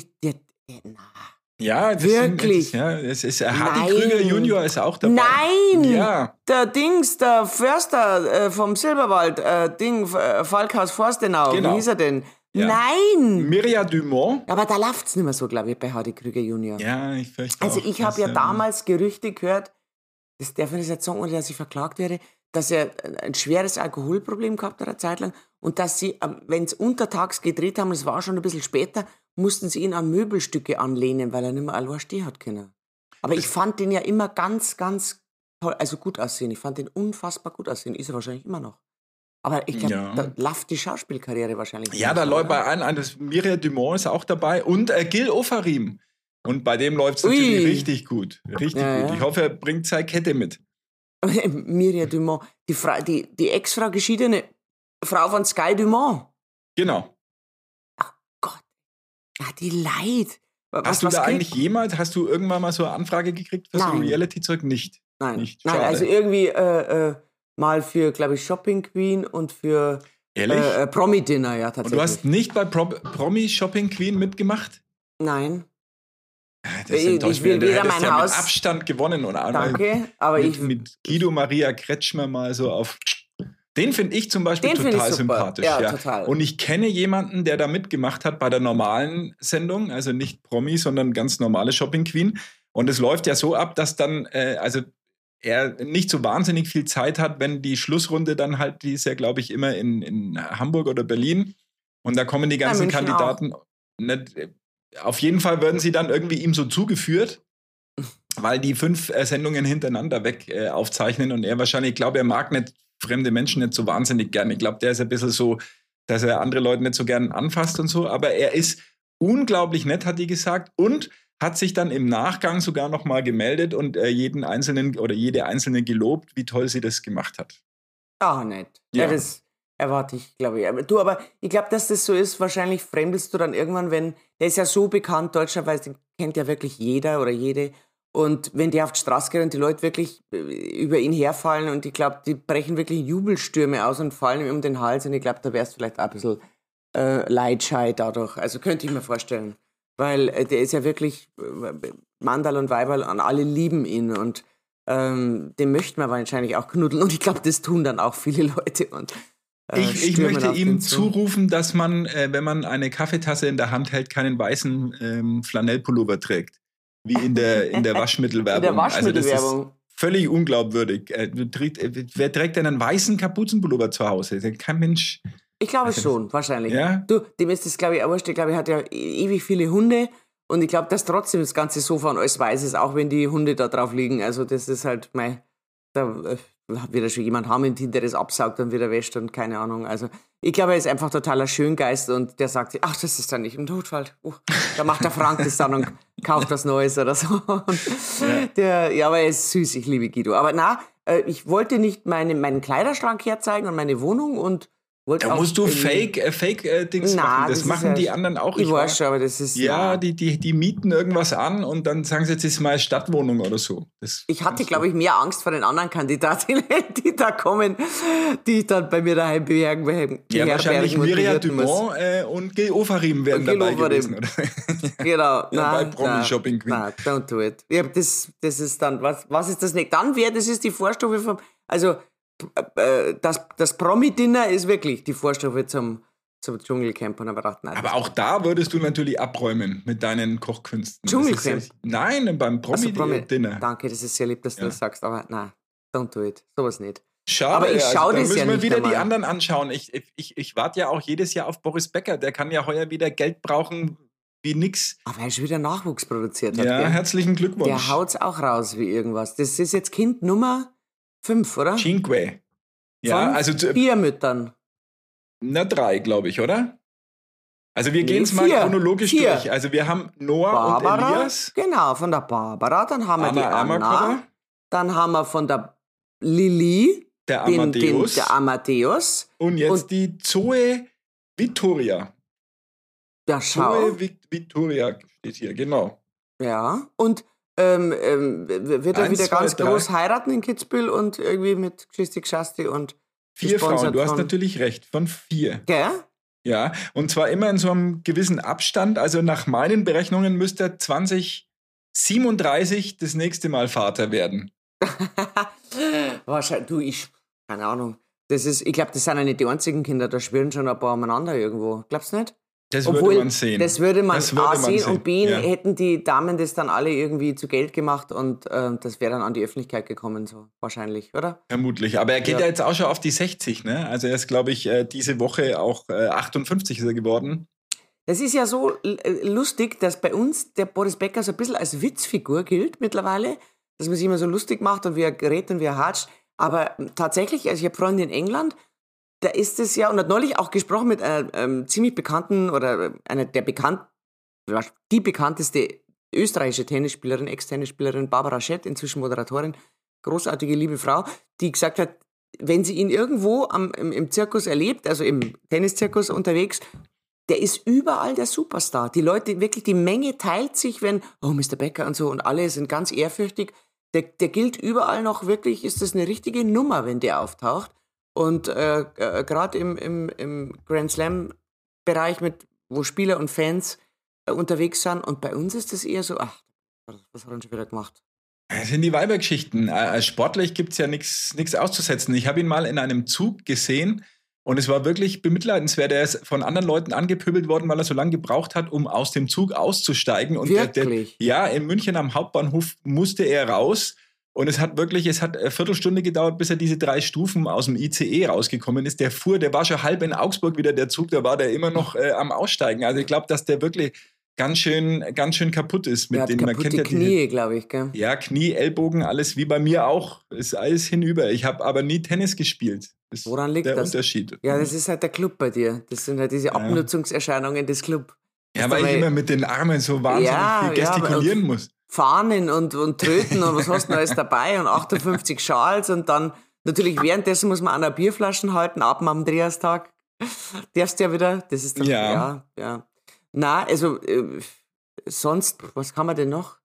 S5: ja,
S4: wirklich.
S5: Das ist Hardy Krüger Junior ist auch dabei.
S4: Nein!
S5: Ja.
S4: Der Förster vom Silberwald, Falkhaus Forstenau,
S5: genau.
S4: Wie hieß er denn?
S5: Ja.
S4: Nein!
S5: Mirja Dumont.
S4: Aber da läuft's nicht mehr so, glaube ich, bei Hardy Krüger Junior.
S5: Ja, ich fürchte
S4: Also
S5: auch,
S4: ich habe ja damals Gerüchte gehört, das darf ich jetzt sagen, ohne dass ich verklagt werde, dass er ein schweres Alkoholproblem gehabt hat eine Zeit lang und dass sie, wenn sie untertags gedreht haben, es war schon ein bisschen später, mussten sie ihn an Möbelstücke anlehnen, weil er nicht mehr allein stehen hat können. Aber ich fand den ja immer ganz, ganz toll, also gut aussehen. Ich fand den unfassbar gut aussehen. Ist er wahrscheinlich immer noch. Aber ich glaube, da läuft die Schauspielkarriere wahrscheinlich.
S5: Ja, da läuft bei das Mirja Dumont ist auch dabei und Gil Ofarim. Und bei dem läuft es natürlich richtig gut. Richtig gut.
S4: Ja.
S5: Ich hoffe, er bringt seine Kette mit.
S4: Myriam Dumont, die Ex-Frau, geschiedene Frau von Sky Dumont.
S5: Genau.
S4: Gott, die Leid.
S5: Hast du irgendwann mal so eine Anfrage gekriegt für so
S4: Nein.
S5: Reality-Zeug? Nicht.
S4: Nein,
S5: Nicht.
S4: nein,
S5: Schade.
S4: also irgendwie mal für, glaube ich, Shopping Queen und für
S5: Ehrlich?
S4: Promi-Dinner, ja,
S5: Und
S4: tatsächlich.
S5: du hast nicht bei Promi Shopping Queen mitgemacht?
S4: Nein,
S5: Das
S4: Ich
S5: enttäuscht
S4: will
S5: mich. Du
S4: weder
S5: hättest
S4: mein
S5: ja
S4: Haus-
S5: mit Abstand gewonnen. Und einmal
S4: danke, aber
S5: mit Guido Maria Kretschmer mal so auf... Den finde ich zum Beispiel
S4: Den find
S5: total
S4: ich super.
S5: sympathisch.
S4: Ja, total.
S5: Und ich kenne jemanden, der da mitgemacht hat bei der normalen Sendung, also nicht Promi, sondern ganz normale Shopping Queen. Und es läuft ja so ab, dass dann, also er nicht so wahnsinnig viel Zeit hat, wenn die Schlussrunde dann halt, die ist ja, glaube ich, immer in Hamburg oder Berlin. Und da kommen die ganzen
S4: München
S5: Kandidaten. Auf jeden Fall werden sie dann irgendwie ihm so zugeführt, weil die 5 Sendungen hintereinander weg aufzeichnen. Und er wahrscheinlich, ich glaube, er mag nicht fremde Menschen nicht so wahnsinnig gerne. Ich glaube, der ist ein bisschen so, dass er andere Leute nicht so gern anfasst und so. Aber er ist unglaublich nett, hat die gesagt. Und hat sich dann im Nachgang sogar noch mal gemeldet und jeden Einzelnen oder jede Einzelne gelobt, wie toll sie das gemacht hat.
S4: nett.
S5: Ja.
S4: Ja, das erwarte ich, glaube ich. Aber ich glaube, dass das so ist, wahrscheinlich fremdelst du dann irgendwann, wenn, der ist ja so bekannt, deutschlandweit, den kennt ja wirklich jeder oder jede. Und wenn der auf die Straße geht und die Leute wirklich über ihn herfallen und ich glaube, die brechen wirklich Jubelstürme aus und fallen ihm um den Hals und ich glaube, da wärst du vielleicht auch ein bisschen leidschei dadurch. Also könnte ich mir vorstellen. Weil der ist ja wirklich, Mandal und Weiberl, an alle lieben ihn und den möchten wir wahrscheinlich auch knuddeln und ich glaube, das tun dann auch viele Leute. Und
S5: Ich
S4: stürmen
S5: möchte
S4: auf
S5: ihm
S4: den zu.
S5: zurufen, dass man, wenn man eine Kaffeetasse in der Hand hält, keinen weißen Flanellpullover trägt. Wie in der Waschmittelwerbung.
S4: In der Waschmittelwerbung.
S5: Also das ist völlig unglaubwürdig. Wer trägt denn einen weißen Kapuzenpullover zu Hause? Kein Mensch.
S4: Ich glaube schon, wahrscheinlich.
S5: Ja?
S4: Du, dem ist das, glaube ich, auch wurscht. Ich glaube, er hat ja ewig viele Hunde und ich glaube, dass trotzdem das ganze Sofa und alles weiß ist, auch wenn die Hunde da drauf liegen. Also das ist halt, da wird ja schon jemand haben, hinter das absaugt und wieder wäscht und keine Ahnung. Also ich glaube, er ist einfach totaler Schöngeist und der sagt sich, ach, das ist dann nicht im Notfall. Da macht der Frank das dann und kauft was Neues oder so. Und aber er ist süß, ich liebe Guido. Aber ich wollte nicht meinen Kleiderschrank herzeigen und meine Wohnung und wollte
S5: Da
S4: auch
S5: musst du
S4: irgendwie-
S5: Fake-Dings
S4: Na,
S5: machen.
S4: das
S5: Das
S4: ist
S5: machen
S4: ja-
S5: die anderen auch.
S4: Ich
S5: war-
S4: weiß schon, aber das ist...
S5: Ja, die mieten irgendwas an und dann sagen sie, jetzt ist meine Stadtwohnung oder so.
S4: Ich hatte, glaube ich, mehr Angst vor den anderen Kandidatinnen, die da kommen, die ich dann bei mir daheim beherbergen
S5: Ja, wahrscheinlich Myriam
S4: bewirten muss.
S5: Dumont und Gil Ofarim wären
S4: Gil
S5: dabei
S4: Ofarim.
S5: gewesen. Oder?
S4: Genau.
S5: bei Promi Shopping Queen.
S4: Nein, don't do it. Ja, das ist dann, was ist das nicht? Dann das ist die Vorstufe vom, also das Promi-Dinner ist wirklich die Vorstufe zum Dschungelcamp. Und
S5: Aber auch da würdest du natürlich abräumen mit deinen Kochkünsten.
S4: Dschungelcamp?
S5: Das ist Nein, beim Promi-Dinner.
S4: Danke, das ist sehr lieb, dass du das sagst, aber nein, don't do it. Sowas nicht.
S5: Schade,
S4: Aber ich schaue
S5: da
S4: das
S5: müssen
S4: ja
S5: wir
S4: nicht
S5: wieder die
S4: einmal.
S5: anderen anschauen. Ich warte ja auch jedes Jahr auf Boris Becker. Der kann ja heuer wieder Geld brauchen wie nix.
S4: Aber er schon wieder Nachwuchs produziert hat.
S5: Ja,
S4: gell?
S5: herzlichen Glückwunsch.
S4: Der haut's auch raus wie irgendwas. Das ist jetzt Kind Nummer 5, oder?
S5: Cinque. Ja,
S4: Von
S5: also
S4: 4 Müttern.
S5: 3, glaube ich, oder? Also wir gehen es mal
S4: 4.
S5: chronologisch
S4: 4.
S5: durch. Also wir haben Noah
S4: Barbara.
S5: und Elias.
S4: Genau, von der Barbara. Dann haben wir die
S5: Anna
S4: Anna.
S5: Amakova.
S4: Dann haben wir von der Lilly
S5: Der
S4: den
S5: Amadeus.
S4: der Amadeus.
S5: Und jetzt
S4: Und-
S5: die Zoe Vittoria.
S4: Ja, schau.
S5: Zoe Vittoria steht hier, genau.
S4: Ja. Und wird er
S5: 1,
S4: wieder
S5: 2,
S4: ganz
S5: 3.
S4: groß heiraten in Kitzbühel und irgendwie mit Geschasti und
S5: 4 Frauen,
S4: gesponsert
S5: du hast
S4: von-
S5: natürlich recht, von 4.
S4: Gell?
S5: Ja, und zwar immer in so einem gewissen Abstand. Also nach meinen Berechnungen müsste er 2037 das nächste Mal Vater werden.
S4: Wahrscheinlich, keine Ahnung. Ich glaube, das sind ja nicht die einzigen Kinder, da schwirren schon ein paar umeinander irgendwo. Glaubst du nicht?
S5: Das würde man sehen.
S4: Das würde man
S5: Das würde
S4: A
S5: man
S4: sehen
S5: sehen,
S4: und B
S5: ja.
S4: hätten die Damen das dann alle irgendwie zu Geld gemacht und das wäre dann an die Öffentlichkeit gekommen, so wahrscheinlich, oder?
S5: Vermutlich. Aber er geht
S4: Ja.
S5: ja jetzt auch schon auf die 60, ne? Also er ist, glaube ich, diese Woche auch 58 ist er geworden.
S4: Das ist ja so lustig, dass bei uns der Boris Becker so ein bisschen als Witzfigur gilt mittlerweile, dass man sich immer so lustig macht und wie er gerät und wie er hatscht. Aber tatsächlich, also ich habe Freunde in England, da ist es ja, und hat neulich auch gesprochen mit einer ziemlich bekannten oder einer der die bekannteste österreichische Tennisspielerin, Ex-Tennisspielerin Barbara Schett, inzwischen Moderatorin, großartige, liebe Frau, die gesagt hat, wenn sie ihn irgendwo im Zirkus erlebt, also im Tenniszirkus unterwegs, der ist überall der Superstar. Die Leute, wirklich die Menge teilt sich, wenn, oh, Mr. Becker und so, und alle sind ganz ehrfürchtig. Der gilt überall noch wirklich, ist das eine richtige Nummer, wenn der auftaucht. Und gerade im Grand Slam-Bereich, wo Spieler und Fans unterwegs sind. Und bei uns ist das eher so, ach, was hat er schon wieder gemacht?
S5: Das sind die Weibergeschichten. Sportlich gibt es ja nichts auszusetzen. Ich habe ihn mal in einem Zug gesehen und es war wirklich bemitleidenswert. Er ist von anderen Leuten angepöbelt worden, weil er so lange gebraucht hat, um aus dem Zug auszusteigen. Und
S4: wirklich?
S5: In München am Hauptbahnhof musste er raus. Und es hat eine Viertelstunde gedauert, bis er diese 3 Stufen aus dem ICE rausgekommen ist. Der war schon halb in Augsburg wieder, der Zug, da war der immer noch am Aussteigen. Also ich glaube, dass der wirklich ganz schön kaputt ist.
S4: Mit den kaputte Knie, glaube ich, gell?
S5: Ja, Knie, Ellbogen, alles wie bei mir auch. Ist alles hinüber. Ich habe aber nie Tennis gespielt. Das
S4: Woran liegt
S5: der
S4: das?
S5: Unterschied.
S4: Ja, das ist halt der Club bei dir. Das sind halt diese Abnutzungserscheinungen des Clubs.
S5: Ja, weil ich immer mit den Armen so wahnsinnig viel gestikulieren muss.
S4: Fahnen und Tröten und was hast du noch alles dabei und 58 Schals und dann natürlich währenddessen muss man an der Bierflaschen halten, ab dem Andreastag. Darfst du ja wieder, das ist doch, ja. Na, also, sonst, was haben wir denn noch?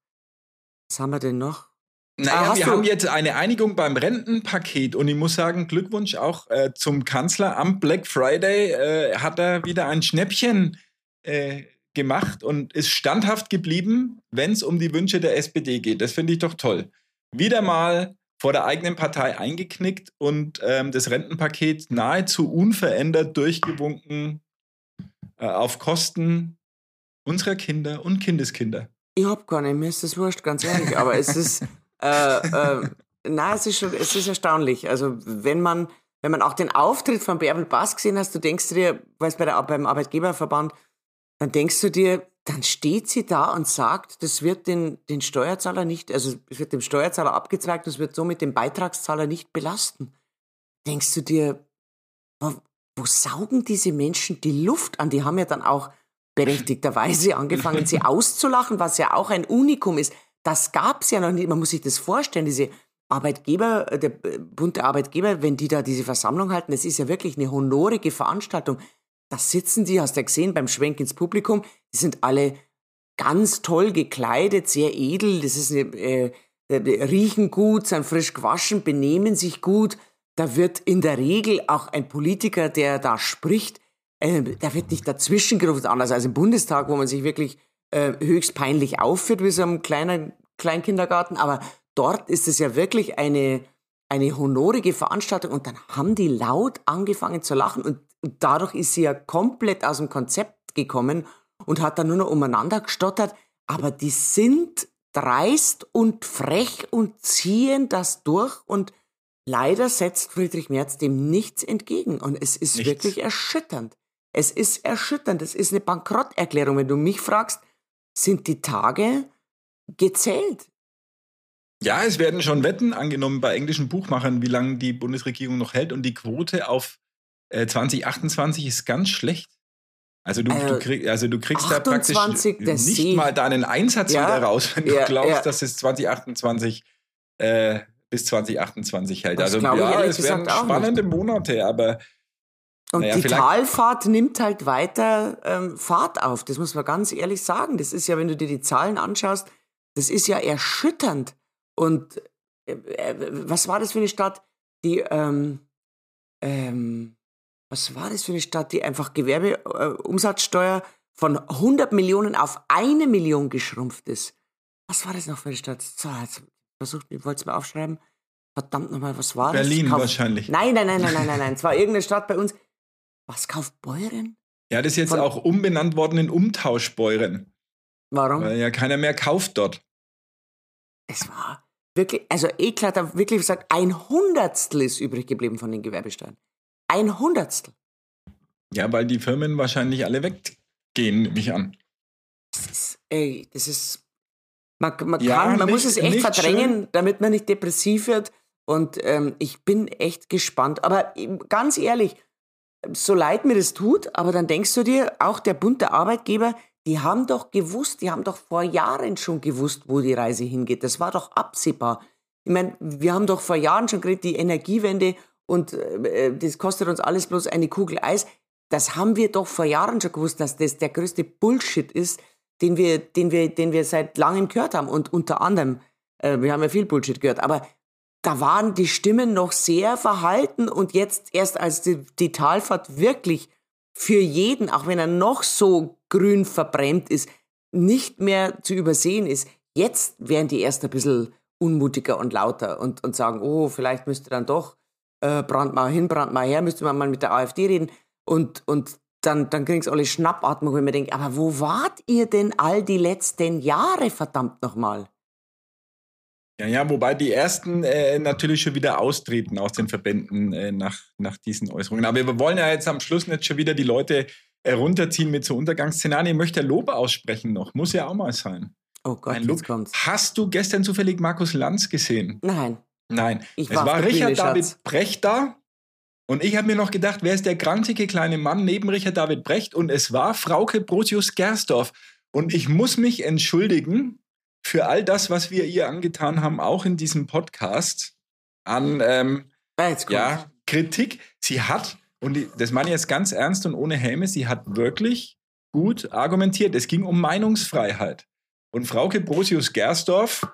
S5: Naja, wir haben jetzt eine Einigung beim Rentenpaket und ich muss sagen, Glückwunsch auch zum Kanzler. Am Black Friday hat er wieder ein Schnäppchen gemacht und ist standhaft geblieben, wenn es um die Wünsche der SPD geht. Das finde ich doch toll. Wieder mal vor der eigenen Partei eingeknickt und das Rentenpaket nahezu unverändert durchgewunken auf Kosten unserer Kinder und Kindeskinder.
S4: Ich hab gar nicht, mir ist das wurscht, ganz ehrlich, aber es ist es ist erstaunlich. Also wenn man auch den Auftritt von Bärbel Baas gesehen hast, du denkst dir, weil beim Arbeitgeberverband, dann denkst du dir, dann steht sie da und sagt, das wird den Steuerzahler nicht, also es wird dem Steuerzahler abgezweigt, das wird somit den Beitragszahler nicht belasten. Denkst du dir, wo saugen diese Menschen die Luft an? Die haben ja dann auch berechtigterweise angefangen, sie auszulachen, was ja auch ein Unikum ist. Das gab's ja noch nicht. Man muss sich das vorstellen, diese Arbeitgeber, der Bund der Arbeitgeber, wenn die da diese Versammlung halten, das ist ja wirklich eine honorige Veranstaltung. Da sitzen die, hast du ja gesehen, beim Schwenk ins Publikum, die sind alle ganz toll gekleidet, sehr edel, das ist riechen gut, sind frisch gewaschen, benehmen sich gut. Da wird in der Regel auch ein Politiker, der da spricht, da wird nicht dazwischen gerufen, anders als im Bundestag, wo man sich wirklich höchst peinlich aufführt, wie so einem Kleinkindergarten. Aber dort ist es ja wirklich eine honorige Veranstaltung. Und dann haben die laut angefangen zu lachen. Und dadurch ist sie ja komplett aus dem Konzept gekommen und hat dann nur noch umeinander gestottert. Aber die sind dreist und frech und ziehen das durch. Und leider setzt Friedrich Merz dem nichts entgegen. Und es ist wirklich erschütternd. Es ist erschütternd. Es ist eine Bankrotterklärung. Wenn du mich fragst, sind die Tage gezählt.
S5: Ja, es werden schon Wetten angenommen bei englischen Buchmachern, wie lange die Bundesregierung noch hält. Und die Quote auf 2028 ist ganz schlecht. Also du kriegst da praktisch nicht mal deinen Einsatz wieder raus, wenn du glaubst, dass es 2028 bis 2028 hält.
S4: Das
S5: also es werden spannende Monate, aber
S4: und die Talfahrt nimmt halt weiter Fahrt auf. Das muss man ganz ehrlich sagen. Das ist ja, wenn du dir die Zahlen anschaust, das ist ja erschütternd. Und was war das für eine Stadt, die einfach Gewerbeumsatzsteuer von 100 Millionen auf 1 Million geschrumpft ist? Was war das noch für eine Stadt? So, ich wollte es mir aufschreiben. Verdammt nochmal, was war das?
S5: Berlin wahrscheinlich.
S4: Nein. Es war irgendeine Stadt bei uns. Was kauft Beuren?
S5: Ja, das ist jetzt auch umbenannt worden in Umtauschbeuren.
S4: Warum?
S5: Weil ja keiner mehr kauft dort.
S4: Es war wirklich, also Eklat hat wirklich gesagt, 100 ist übrig geblieben von den Gewerbesteuern. 100.
S5: Ja, weil die Firmen wahrscheinlich alle weggehen, nehme ich an.
S4: Man muss es echt verdrängen, schön, damit man nicht depressiv wird. Und ich bin echt gespannt. Aber ganz ehrlich, so leid mir das tut, aber dann denkst du dir, auch der Bund der Arbeitgeber, die haben doch vor Jahren schon gewusst, wo die Reise hingeht. Das war doch absehbar. Ich meine, wir haben doch vor Jahren schon geredet, die Energiewende und das kostet uns alles bloß eine Kugel Eis. Das haben wir doch vor Jahren schon gewusst, dass das der größte Bullshit ist, den wir seit langem gehört haben. Und unter anderem, wir haben ja viel Bullshit gehört, aber da waren die Stimmen noch sehr verhalten und jetzt erst als die Talfahrt wirklich für jeden, auch wenn er noch so grün verbrämt ist, nicht mehr zu übersehen ist. Jetzt werden die erst ein bisschen unmutiger und lauter und sagen, oh, vielleicht müsste dann doch Brandmauer hin, Brandmauer her, müsste man mal mit der AfD reden und dann kriegen sie alle Schnappatmung, wenn man denkt, aber wo wart ihr denn all die letzten Jahre, verdammt nochmal?
S5: Ja, wobei die ersten natürlich schon wieder austreten aus den Verbänden nach diesen Äußerungen. Aber wir wollen ja jetzt am Schluss nicht schon wieder die Leute runterziehen mit so Untergangsszenarien. Ich möchte Lob aussprechen noch, muss ja auch mal sein.
S4: Oh Gott,
S5: ein Lob.
S4: jetzt kommt's.
S5: Hast du gestern zufällig Markus Lanz gesehen?
S4: Nein.
S5: Es war Richard David Brecht da und ich habe mir noch gedacht, wer ist der grantige kleine Mann neben Richard David Brecht? Und es war Frauke Brosius-Gersdorf. Und ich muss mich entschuldigen für all das, was wir ihr angetan haben, auch in diesem Podcast, an Kritik. Sie hat, und das meine ich jetzt ganz ernst und ohne Häme, sie hat wirklich gut argumentiert. Es ging um Meinungsfreiheit. Und Frauke Brosius-Gersdorf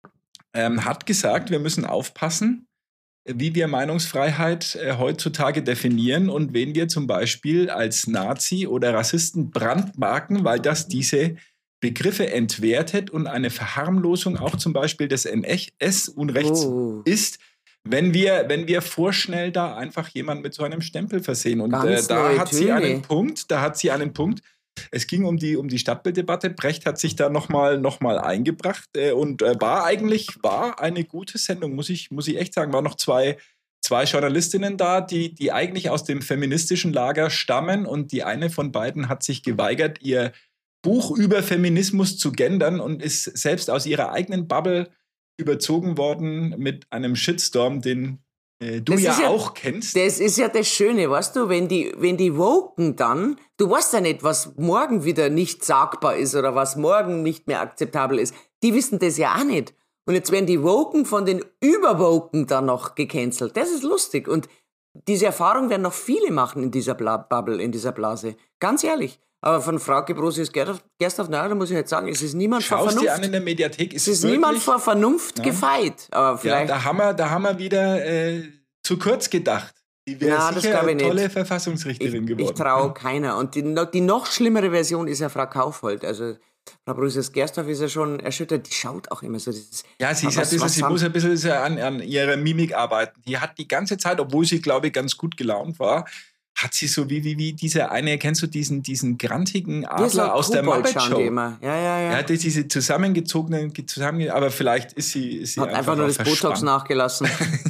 S5: hat gesagt, wir müssen aufpassen, wie wir Meinungsfreiheit heutzutage definieren und wen wir zum Beispiel als Nazi oder Rassisten brandmarken, weil das diese Begriffe entwertet und eine Verharmlosung auch zum Beispiel des NS-Unrechts ist, wenn wir vorschnell da einfach jemanden mit so einem Stempel versehen. Und da hat sie einen Punkt. Es ging um die Stadtbilddebatte. Brecht hat sich da noch mal eingebracht und war eine gute Sendung, muss ich echt sagen. Waren noch zwei Journalistinnen da, die eigentlich aus dem feministischen Lager stammen und die eine von beiden hat sich geweigert, ihr Buch über Feminismus zu gendern und ist selbst aus ihrer eigenen Bubble überzogen worden mit einem Shitstorm, den du auch kennst.
S4: Das ist ja das Schöne, weißt du, wenn die Woken dann, du weißt ja nicht, was morgen wieder nicht sagbar ist oder was morgen nicht mehr akzeptabel ist. Die wissen das ja auch nicht. Und jetzt werden die Woken von den Überwoken dann noch gecancelt. Das ist lustig. Und diese Erfahrung werden noch viele machen in dieser Bubble, in dieser Blase. Ganz ehrlich. Aber von Frauke Brosius-Gersdorf, da muss ich halt sagen, es ist niemand vor Vernunft.
S5: Schau es dir an in der Mediathek.
S4: Es ist niemand vor Vernunft gefeit. Aber vielleicht
S5: da haben wir wieder zu kurz gedacht. Die wäre sicher eine tolle Verfassungsrichterin geworden.
S4: Ich traue keiner. Und die noch schlimmere Version ist ja Frau Kaufhold. Also Frau Brosius-Gersdorf ist ja schon erschüttert. Die schaut auch immer so. Sie
S5: muss ein bisschen an ihrer Mimik arbeiten. Die hat die ganze Zeit, obwohl sie, glaube ich, ganz gut gelaunt war, hat sie so wie dieser eine, kennst du diesen grantigen Adler aus der Muppet Show?
S4: Ja.
S5: Diese zusammengezogenen, aber vielleicht ist sie
S4: hat einfach nur das Botox nachgelassen.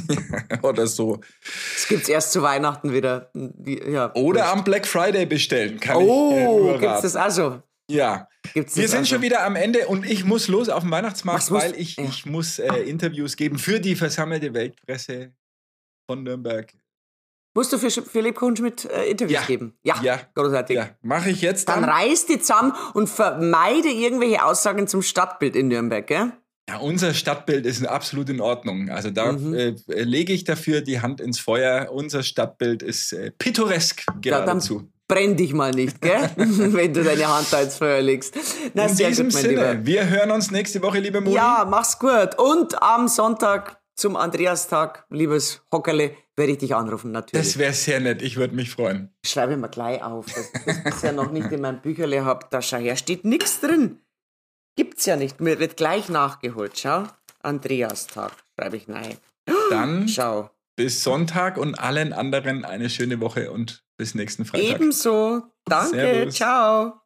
S5: Oder so.
S4: Das gibt's erst zu Weihnachten wieder. Ja,
S5: oder am Black Friday bestellen,
S4: gibt's das also?
S5: Ja. Wir sind schon wieder am Ende und ich muss los auf den Weihnachtsmarkt, weil ich muss Interviews geben für die versammelte Weltpresse von Nürnberg.
S4: Musst du für Philipp Kunschmidt Interviews geben?
S5: Ja,
S4: großartig.
S5: Ja, mache ich jetzt
S4: dann reiß die zusammen und vermeide irgendwelche Aussagen zum Stadtbild in Nürnberg, gell?
S5: Ja, unser Stadtbild ist absolut in Ordnung. Also da lege ich dafür die Hand ins Feuer. Unser Stadtbild ist pittoresk geradezu.
S4: Dann brenn dich mal nicht, gell? Wenn du deine Hand da ins Feuer legst.
S5: Na, in diesem Sinne, wir hören uns nächste Woche, liebe Moni.
S4: Ja, mach's gut. Und am Sonntag zum Andreastag, liebes Hockerle, werde ich dich anrufen, natürlich.
S5: Das wäre sehr nett, ich würde mich freuen.
S4: Schreibe ich mir gleich auf, dass ich das bisher noch nicht in meinem Bücherle habe. Da schau her, steht nichts drin. Gibt's ja nicht, mir wird gleich nachgeholt. Schau, Andreastag, schreibe ich rein.
S5: Dann bis Sonntag und allen anderen eine schöne Woche und bis nächsten Freitag.
S4: Ebenso, danke, Servus. Ciao.